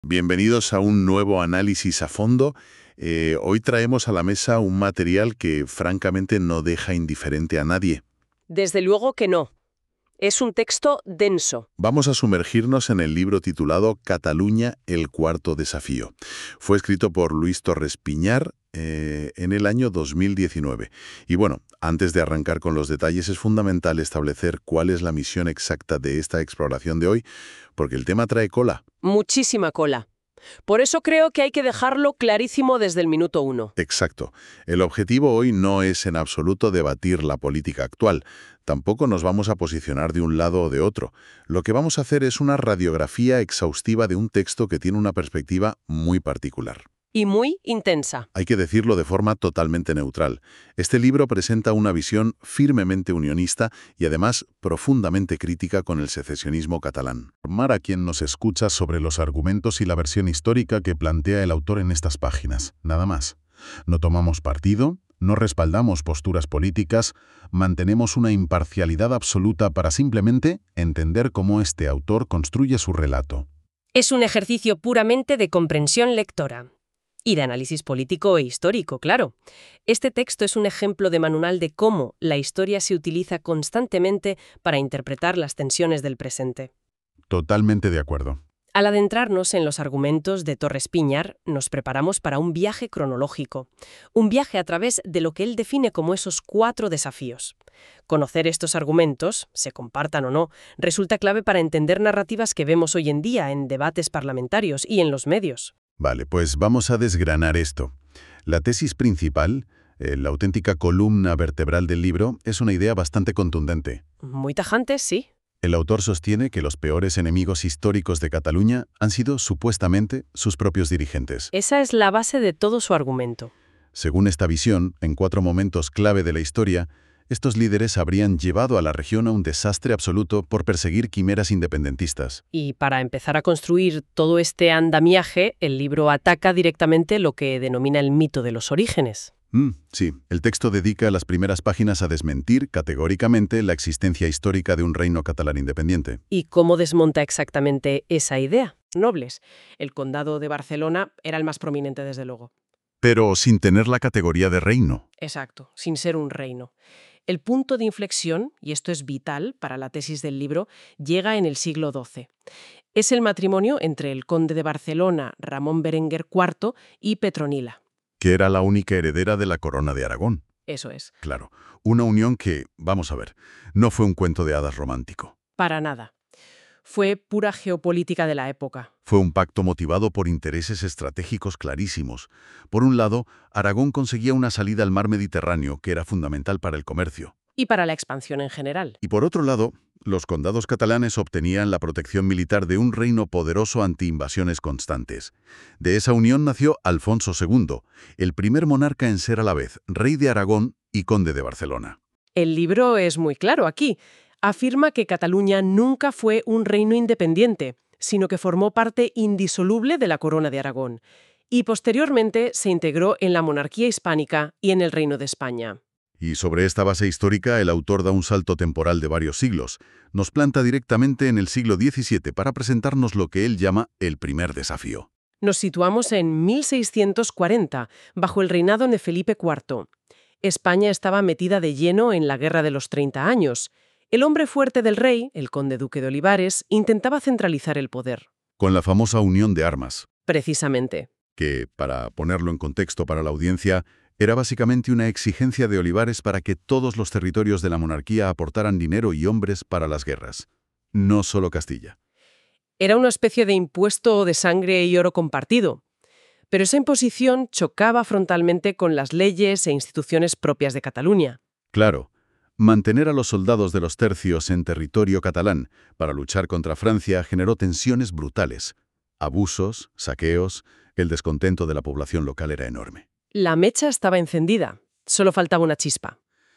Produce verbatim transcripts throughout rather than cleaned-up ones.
Bienvenidos a un nuevo análisis a fondo. Eh, hoy traemos a la mesa un material que francamente no deja indiferente a nadie. Desde luego que no. Es un texto denso. Vamos a sumergirnos en el libro titulado Cataluña, el cuarto desafío. Fue escrito por Luis Torres Piñar eh, en el año dos mil diecinueve. Y bueno, antes de arrancar con los detalles es fundamental establecer cuál es la misión exacta de esta exploración de hoy, porque el tema trae cola. Muchísima cola. Por eso creo que hay que dejarlo clarísimo desde el minuto uno. Exacto. El objetivo hoy no es en absoluto debatir la política actual. Tampoco nos vamos a posicionar de un lado o de otro. Lo que vamos a hacer es una radiografía exhaustiva de un texto que tiene una perspectiva muy particular. Y muy intensa. Hay que decirlo de forma totalmente neutral. Este libro presenta una visión firmemente unionista y además profundamente crítica con el secesionismo catalán. Informar a quien nos escucha sobre los argumentos y la versión histórica que plantea el autor en estas páginas. Nada más. No tomamos partido, no respaldamos posturas políticas, mantenemos una imparcialidad absoluta para simplemente entender cómo este autor construye su relato. Es un ejercicio puramente de comprensión lectora. Y de análisis político e histórico, claro. Este texto es un ejemplo de manual de cómo la historia se utiliza constantemente para interpretar las tensiones del presente. Totalmente de acuerdo. Al adentrarnos en los argumentos de Torres Piñar, nos preparamos para un viaje cronológico, un viaje a través de lo que él define como esos cuatro desafíos. Conocer estos argumentos, se compartan o no, resulta clave para entender narrativas que vemos hoy en día en debates parlamentarios y en los medios. Vale, pues vamos a desgranar esto. La tesis principal, eh, la auténtica columna vertebral del libro, es una idea bastante contundente. Muy tajante, sí. El autor sostiene que los peores enemigos históricos de Cataluña han sido, supuestamente, sus propios dirigentes. Esa es la base de todo su argumento. Según esta visión, en cuatro momentos clave de la historia, estos líderes habrían llevado a la región a un desastre absoluto por perseguir quimeras independentistas. Y para empezar a construir todo este andamiaje, el libro ataca directamente lo que denomina el mito de los orígenes. Mm, sí, el texto dedica las primeras páginas a desmentir categóricamente la existencia histórica de un reino catalán independiente. ¿Y cómo desmonta exactamente esa idea? Nobles. El condado de Barcelona era el más prominente, desde luego. Pero sin tener la categoría de reino. Exacto, sin ser un reino. El punto de inflexión, y esto es vital para la tesis del libro, llega en el siglo doce. Es el matrimonio entre el conde de Barcelona, Ramón Berenguer cuarto, y Petronila. Que era la única heredera de la corona de Aragón. Eso es. Claro, una unión que, vamos a ver, no fue un cuento de hadas romántico. Para nada. Fue pura geopolítica de la época. Fue un pacto motivado por intereses estratégicos clarísimos. Por un lado, Aragón conseguía una salida al mar Mediterráneo, que era fundamental para el comercio. Y para la expansión en general. Y por otro lado, los condados catalanes obtenían la protección militar de un reino poderoso ante invasiones constantes. De esa unión nació Alfonso segundo, el primer monarca en ser a la vez rey de Aragón y conde de Barcelona. El libro es muy claro aquí. Afirma que Cataluña nunca fue un reino independiente, sino que formó parte indisoluble de la corona de Aragón, y posteriormente se integró en la monarquía hispánica y en el Reino de España. Y sobre esta base histórica, el autor da un salto temporal de varios siglos. Nos planta directamente en el siglo diecisiete para presentarnos lo que él llama el primer desafío. Nos situamos en mil seiscientos cuarenta, bajo el reinado de Felipe cuarto. España estaba metida de lleno en la Guerra de los Treinta Años. El hombre fuerte del rey, el conde duque de Olivares, intentaba centralizar el poder. Con la famosa unión de armas. Precisamente. Que, para ponerlo en contexto para la audiencia, era básicamente una exigencia de Olivares para que todos los territorios de la monarquía aportaran dinero y hombres para las guerras. No solo Castilla. Era una especie de impuesto de sangre y oro compartido. Pero esa imposición chocaba frontalmente con las leyes e instituciones propias de Cataluña. Claro. Mantener a los soldados de los tercios en territorio catalán para luchar contra Francia generó tensiones brutales. Abusos, saqueos, el descontento de la población local era enorme. La mecha estaba encendida, solo faltaba una chispa.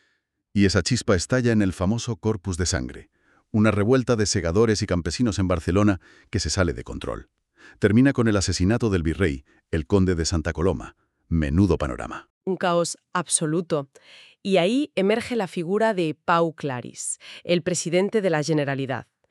Y esa chispa estalla en el famoso Corpus de Sangre, una revuelta de segadores y campesinos en Barcelona que se sale de control. Termina con el asesinato del virrey, el conde de Santa Coloma. Menudo panorama. Un caos absoluto. Y ahí emerge la figura de Pau Claris, el presidente de la Generalitat.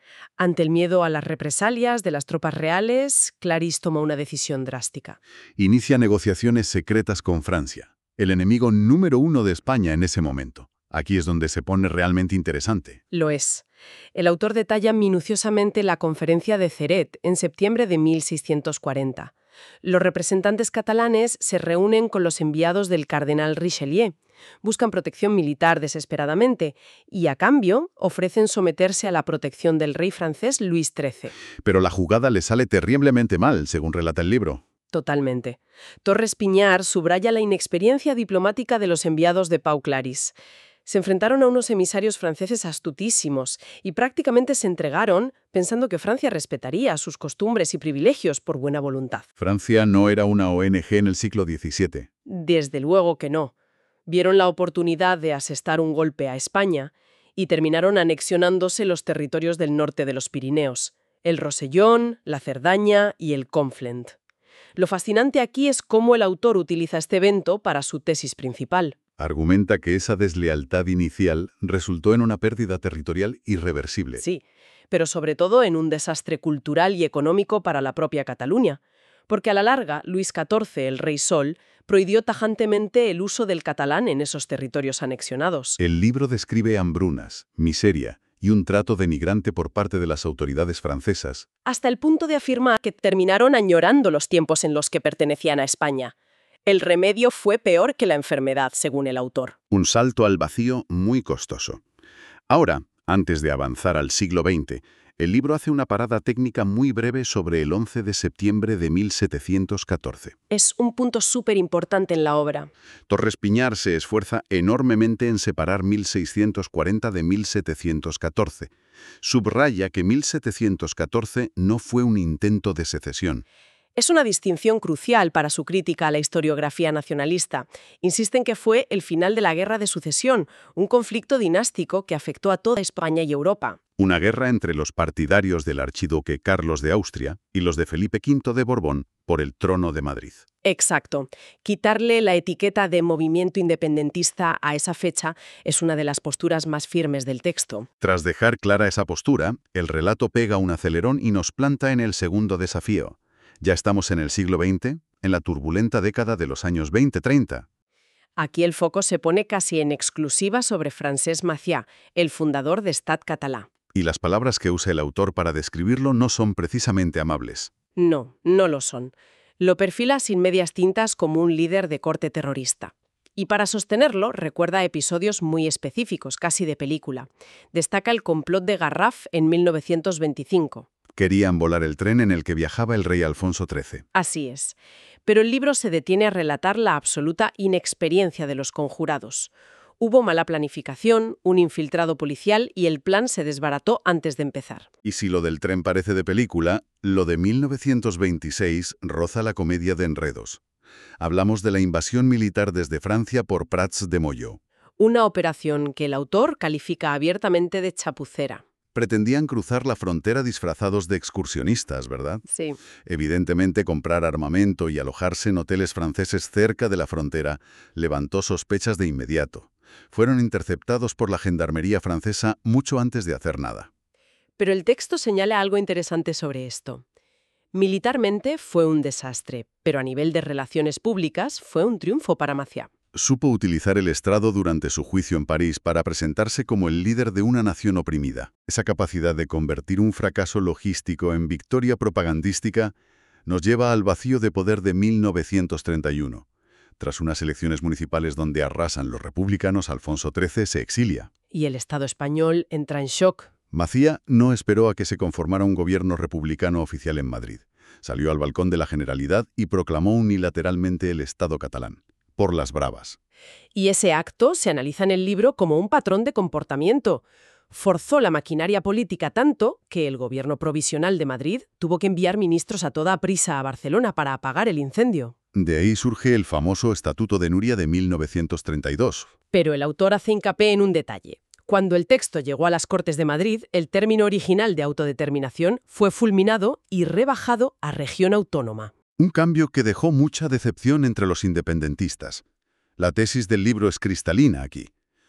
Ante el miedo a las represalias de las tropas reales, Clarisse toma una decisión drástica. Inicia negociaciones secretas con Francia, el enemigo número uno de España en ese momento. Aquí es donde se pone realmente interesante. Lo es. El autor detalla minuciosamente la conferencia de Ceret en septiembre de mil seiscientos cuarenta. Los representantes catalanes se reúnen con los enviados del cardenal Richelieu, buscan protección militar desesperadamente y, a cambio, ofrecen someterse a la protección del rey francés Luis trece. Pero la jugada le sale terriblemente mal, según relata el libro. Totalmente. Torres Piñar subraya la inexperiencia diplomática de los enviados de Pau Clarisse. Se enfrentaron a unos emisarios franceses astutísimos y prácticamente se entregaron pensando que Francia respetaría sus costumbres y privilegios por buena voluntad. Francia no era una O N G en el siglo diecisiete. Desde luego que no. Vieron la oportunidad de asestar un golpe a España y terminaron anexionándose los territorios del norte de los Pirineos, el Rosellón, la Cerdaña y el Conflent. Lo fascinante aquí es cómo el autor utiliza este evento para su tesis principal. Argumenta que esa deslealtad inicial resultó en una pérdida territorial irreversible. Sí, pero sobre todo en un desastre cultural y económico para la propia Cataluña, porque a la larga Luis catorce, el Rey Sol, prohibió tajantemente el uso del catalán en esos territorios anexionados. El libro describe hambrunas, miseria y un trato denigrante por parte de las autoridades francesas. Hasta el punto de afirmar que terminaron añorando los tiempos en los que pertenecían a España. El remedio fue peor que la enfermedad, según el autor. Un salto al vacío muy costoso. Ahora, antes de avanzar al siglo veinte, el libro hace una parada técnica muy breve sobre el once de septiembre de mil setecientos catorce. Es un punto súper importante en la obra. Torres Piñar se esfuerza enormemente en separar mil seiscientos cuarenta de mil setecientos catorce. Subraya que mil setecientos catorce no fue un intento de secesión. Es una distinción crucial para su crítica a la historiografía nacionalista. Insisten que fue el final de la Guerra de Sucesión, un conflicto dinástico que afectó a toda España y Europa. Una guerra entre los partidarios del archiduque Carlos de Austria y los de Felipe quinto de Borbón por el trono de Madrid. Exacto. Quitarle la etiqueta de movimiento independentista a esa fecha es una de las posturas más firmes del texto. Tras dejar clara esa postura, el relato pega un acelerón y nos planta en el segundo desafío. Ya estamos en el siglo veinte, en la turbulenta década de los años veinte treinta. Aquí el foco se pone casi en exclusiva sobre Francesc Macià, el fundador de Estat Català. Y las palabras que usa el autor para describirlo no son precisamente amables. No, no lo son. Lo perfila sin medias tintas como un líder de corte terrorista. Y para sostenerlo, recuerda episodios muy específicos, casi de película. Destaca el complot de Garraf en mil novecientos veinticinco. Querían volar el tren en el que viajaba el rey Alfonso trece. Así es. Pero el libro se detiene a relatar la absoluta inexperiencia de los conjurados. Hubo mala planificación, un infiltrado policial y el plan se desbarató antes de empezar. Y si lo del tren parece de película, lo de mil novecientos veintiséis roza la comedia de enredos. Hablamos de la invasión militar desde Francia por Prats de Molló. Una operación que el autor califica abiertamente de chapucera. Pretendían cruzar la frontera disfrazados de excursionistas, ¿verdad? Sí. Evidentemente, comprar armamento y alojarse en hoteles franceses cerca de la frontera levantó sospechas de inmediato. Fueron interceptados por la gendarmería francesa mucho antes de hacer nada. Pero el texto señala algo interesante sobre esto. Militarmente fue un desastre, pero a nivel de relaciones públicas fue un triunfo para Macià. Supo utilizar el estrado durante su juicio en París para presentarse como el líder de una nación oprimida. Esa capacidad de convertir un fracaso logístico en victoria propagandística nos lleva al vacío de poder de mil novecientos treinta y uno. Tras unas elecciones municipales donde arrasan los republicanos, Alfonso trece se exilia. Y el Estado español entra en shock. Macià no esperó a que se conformara un gobierno republicano oficial en Madrid. Salió al balcón de la Generalidad y proclamó unilateralmente el Estado catalán. Por las bravas. Y ese acto se analiza en el libro como un patrón de comportamiento. Forzó la maquinaria política tanto que el gobierno provisional de Madrid tuvo que enviar ministros a toda prisa a Barcelona para apagar el incendio. De ahí surge el famoso Estatuto de Núria de mil novecientos treinta y dos. Pero el autor hace hincapié en un detalle. Cuando el texto llegó a las Cortes de Madrid, el término original de autodeterminación fue fulminado y rebajado a región autónoma. Un cambio que dejó mucha decepción entre los independentistas. La tesis del libro es cristalina aquí.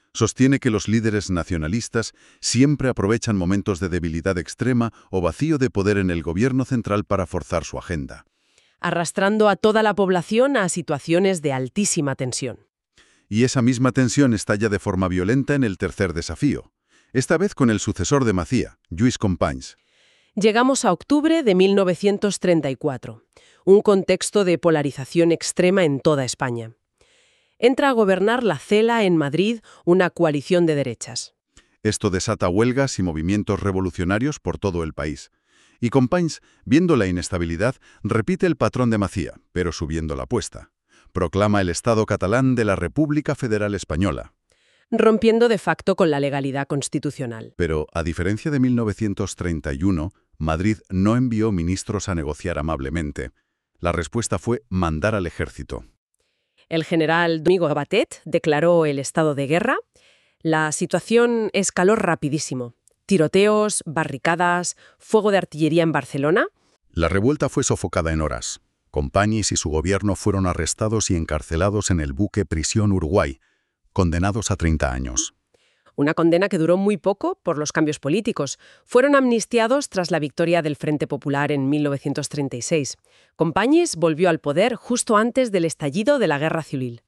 Sostiene que los líderes nacionalistas siempre aprovechan momentos de debilidad extrema o vacío de poder en el gobierno central para forzar su agenda, arrastrando a toda la población a situaciones de altísima tensión. y esa misma tensión estalla de forma violenta en el tercer desafío, esta vez con el sucesor de Macía, Lluís Companys. Llegamos a octubre de mil novecientos treinta y cuatro, un contexto de polarización extrema en toda España. Entra a gobernar la CELA en Madrid, una coalición de derechas. Esto desata huelgas y movimientos revolucionarios por todo el país. Y Companys, viendo la inestabilidad, repite el patrón de Macía, pero subiendo la apuesta. Proclama el Estado catalán de la República Federal Española. Rompiendo de facto con la legalidad constitucional. Pero, a diferencia de mil novecientos treinta y uno, Madrid no envió ministros a negociar amablemente. La respuesta fue mandar al ejército. El general Domingo Batet declaró el estado de guerra. La situación escaló rapidísimo. Tiroteos, barricadas, fuego de artillería en Barcelona. La revuelta fue sofocada en horas. Companys y su gobierno fueron arrestados y encarcelados en el buque Prisión Uruguay, condenados a treinta años. Una condena que duró muy poco por los cambios políticos. Fueron amnistiados tras la victoria del Frente Popular en mil novecientos treinta y seis. Companys volvió al poder justo antes del estallido de la Guerra Civil.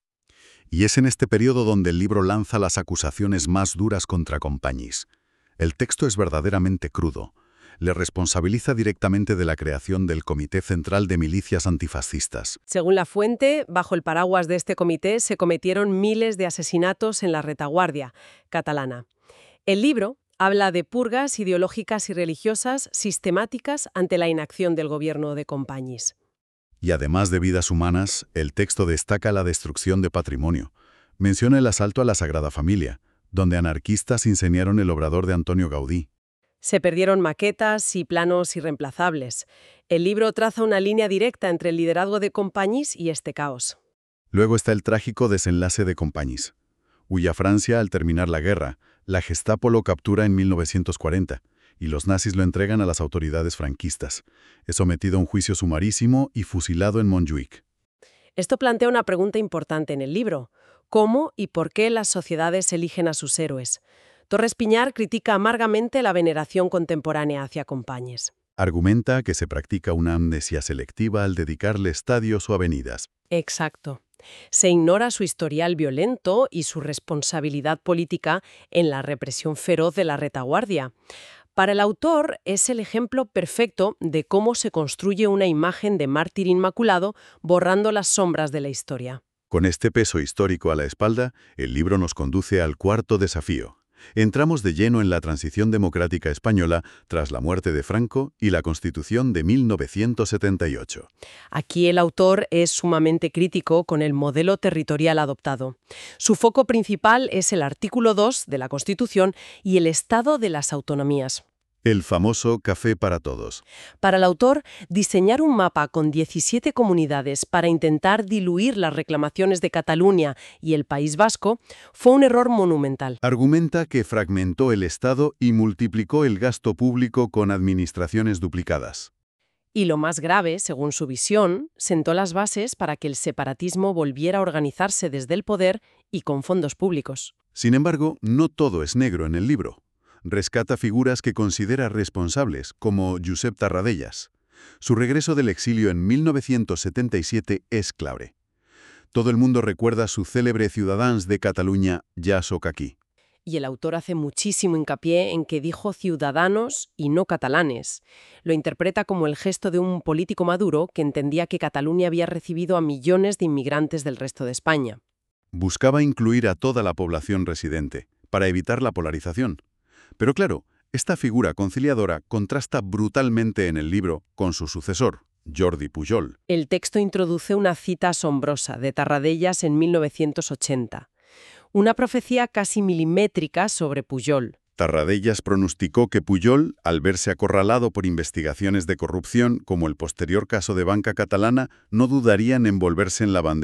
Y es en este periodo donde el libro lanza las acusaciones más duras contra Companys. El texto es verdaderamente crudo. Le responsabiliza directamente de la creación del Comité Central de Milicias Antifascistas. Según la fuente, bajo el paraguas de este comité se cometieron miles de asesinatos en la retaguardia catalana. El libro habla de purgas ideológicas y religiosas sistemáticas ante la inacción del gobierno de Companys. Y además de vidas humanas, el texto destaca la destrucción de patrimonio. Menciona el asalto a la Sagrada Familia, donde anarquistas incendiaron el obrador de Antonio Gaudí. Se perdieron maquetas y planos irreemplazables. El libro traza una línea directa entre el liderazgo de Companys y este caos. Luego está el trágico desenlace de Companys. Huye a Francia al terminar la guerra, la Gestapo lo captura en mil novecientos cuarenta y los nazis lo entregan a las autoridades franquistas. Es sometido a un juicio sumarísimo y fusilado en Montjuïc. Esto plantea una pregunta importante en el libro. ¿Cómo y por qué las sociedades eligen a sus héroes? Torres Piñar critica amargamente la veneración contemporánea hacia Companys. Argumenta que se practica una amnesia selectiva al dedicarle estadios o avenidas. Exacto. Se ignora su historial violento y su responsabilidad política en la represión feroz de la retaguardia. Para el autor es el ejemplo perfecto de cómo se construye una imagen de mártir inmaculado borrando las sombras de la historia. Con este peso histórico a la espalda, el libro nos conduce al cuarto desafío. Entramos de lleno en la transición democrática española tras la muerte de Franco y la Constitución de mil novecientos setenta y ocho. Aquí el autor es sumamente crítico con el modelo territorial adoptado. Su foco principal es el artículo dos de la Constitución y el estado de las autonomías. El famoso café para todos. Para el autor, diseñar un mapa con diecisiete comunidades para intentar diluir las reclamaciones de Cataluña y el País Vasco fue un error monumental. Argumenta que fragmentó el Estado y multiplicó el gasto público con administraciones duplicadas. Y lo más grave, según su visión, sentó las bases para que el separatismo volviera a organizarse desde el poder y con fondos públicos. Sin embargo, no todo es negro en el libro. Rescata figuras que considera responsables, como Josep Tarradellas. Su regreso del exilio en mil novecientos setenta y siete es clave. Todo el mundo recuerda su célebre Ciudadans de Cataluña, ja soc aquí. Y el autor hace muchísimo hincapié en que dijo ciudadanos y no catalanes. Lo interpreta como el gesto de un político maduro que entendía que Cataluña había recibido a millones de inmigrantes del resto de España. Buscaba incluir a toda la población residente, para evitar la polarización. Pero claro, esta figura conciliadora contrasta brutalmente en el libro con su sucesor, Jordi Pujol. El texto introduce una cita asombrosa de Tarradellas en mil novecientos ochenta. Una profecía casi milimétrica sobre Pujol. Tarradellas pronosticó que Pujol, al verse acorralado por investigaciones de corrupción, como el posterior caso de Banca Catalana, no dudaría en envolverse en la bandera.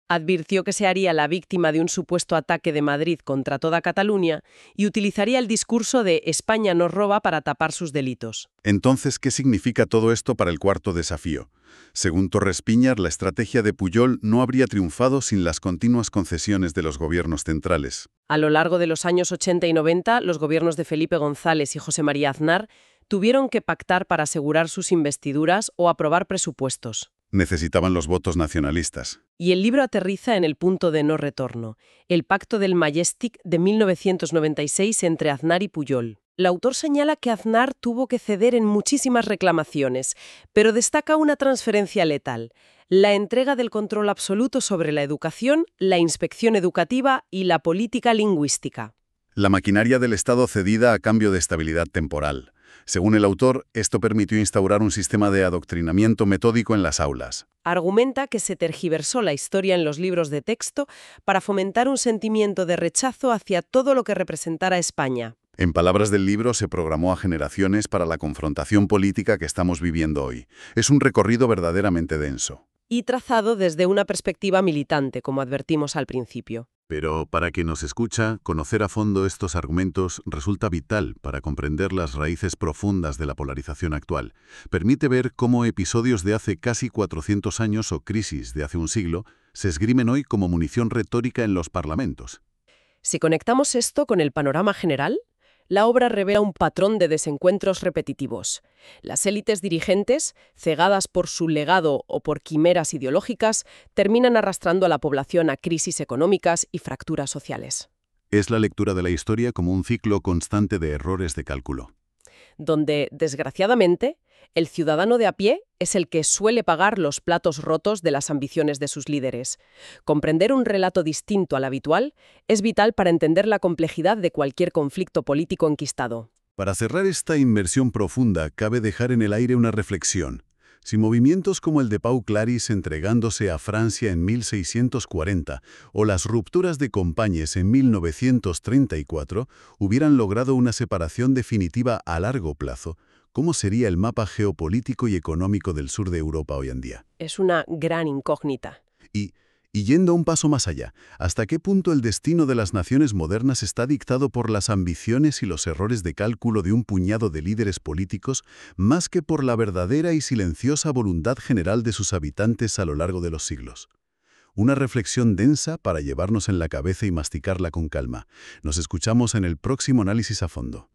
Advirtió que se haría la víctima de un supuesto ataque de Madrid contra toda Cataluña y utilizaría el discurso de España nos roba para tapar sus delitos. Entonces, ¿qué significa todo esto para el cuarto desafío? Según Torres Piñar, la estrategia de Pujol no habría triunfado sin las continuas concesiones de los gobiernos centrales. A lo largo de los años ochenta y noventa, los gobiernos de Felipe González y José María Aznar tuvieron que pactar para asegurar sus investiduras o aprobar presupuestos. Necesitaban los votos nacionalistas. Y el libro aterriza en el punto de no retorno, el Pacto del Majestic de mil novecientos noventa y seis entre Aznar y Pujol. El autor señala que Aznar tuvo que ceder en muchísimas reclamaciones, pero destaca una transferencia letal: la entrega del control absoluto sobre la educación, la inspección educativa y la política lingüística. La maquinaria del Estado cedida a cambio de estabilidad temporal. Según el autor, esto permitió instaurar un sistema de adoctrinamiento metódico en las aulas. Argumenta que se tergiversó la historia en los libros de texto para fomentar un sentimiento de rechazo hacia todo lo que representara España. En palabras del libro, se programó a generaciones para la confrontación política que estamos viviendo hoy. Es un recorrido verdaderamente denso. Y trazado desde una perspectiva militante, como advertimos al principio. Pero para quien nos escucha, conocer a fondo estos argumentos resulta vital para comprender las raíces profundas de la polarización actual. Permite ver cómo episodios de hace casi cuatrocientos años o crisis de hace un siglo se esgrimen hoy como munición retórica en los parlamentos. Si conectamos esto con el panorama general, la obra revela un patrón de desencuentros repetitivos. Las élites dirigentes, cegadas por su legado o por quimeras ideológicas, terminan arrastrando a la población a crisis económicas y fracturas sociales. Es la lectura de la historia como un ciclo constante de errores de cálculo. Donde, desgraciadamente, el ciudadano de a pie es el que suele pagar los platos rotos de las ambiciones de sus líderes. Comprender un relato distinto al habitual es vital para entender la complejidad de cualquier conflicto político enquistado. Para cerrar esta inmersión profunda, cabe dejar en el aire una reflexión. Si movimientos como el de Pau Claris entregándose a Francia en mil seiscientos cuarenta o las rupturas de Companys en mil novecientos treinta y cuatro hubieran logrado una separación definitiva a largo plazo, ¿cómo sería el mapa geopolítico y económico del sur de Europa hoy en día? Es una gran incógnita. Y, y yendo un paso más allá, ¿hasta qué punto el destino de las naciones modernas está dictado por las ambiciones y los errores de cálculo de un puñado de líderes políticos, más que por la verdadera y silenciosa voluntad general de sus habitantes a lo largo de los siglos? Una reflexión densa para llevarnos en la cabeza y masticarla con calma. Nos escuchamos en el próximo análisis a fondo.